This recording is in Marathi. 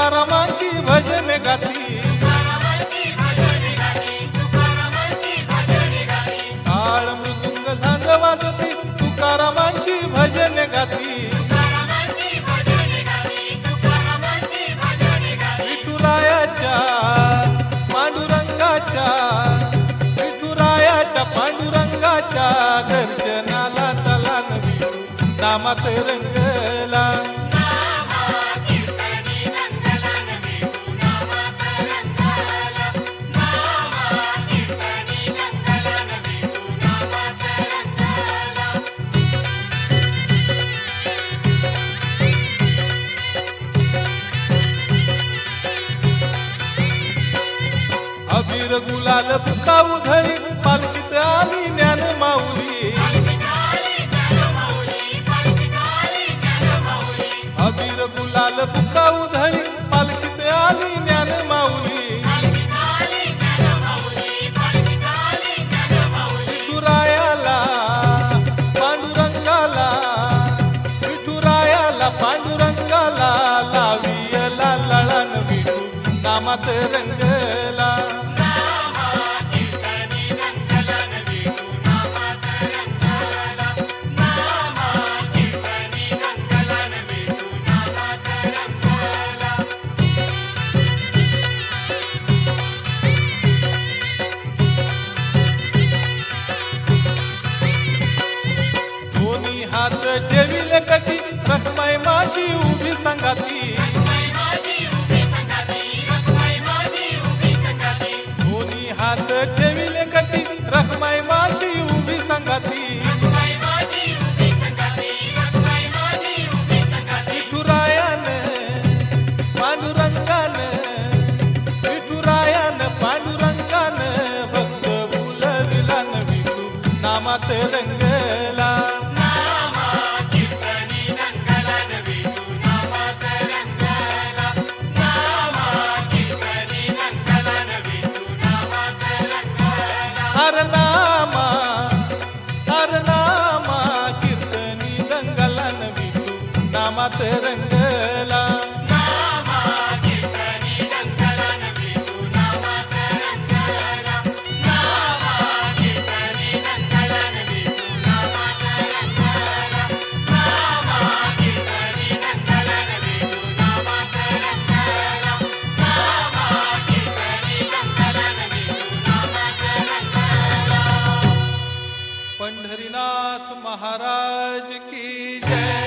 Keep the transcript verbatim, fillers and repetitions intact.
तुकारामांची भजन गाती, टाळ मृदुंग झांज वाजती, तुकारामांची भजन गाती, विठुरायाच्या पांडुरंगाच्या, विठुरायाच्या पांडुरंगाच्या दर्शनाला चला न विठू नामात रंगला, अबीर गुलाल बुका उधळी पालखीत आली ज्ञान माऊली, अबीर गुलाल बुका उधळी पालखीत आली ज्ञान माऊली, विठुरायाला पांडुरंगाला, विठुरायाला पांडुरंगाला लावियला लळण विठू नामात रंगला, हात ठेविले कटी रखमाई माझी उभी संगाती, दोन्ही हात ठेविले कटी रखमाई माझी उभी संगाती, विठुरायान पांडुरंगान, विठुरायान पांडुरंगान भक्त बोलविला न विठू नामात रंगला, हर नामा हर नामा कीर्तनी दंगला न विठू नामात रंगला, पंढरीनाथ महाराज की जय।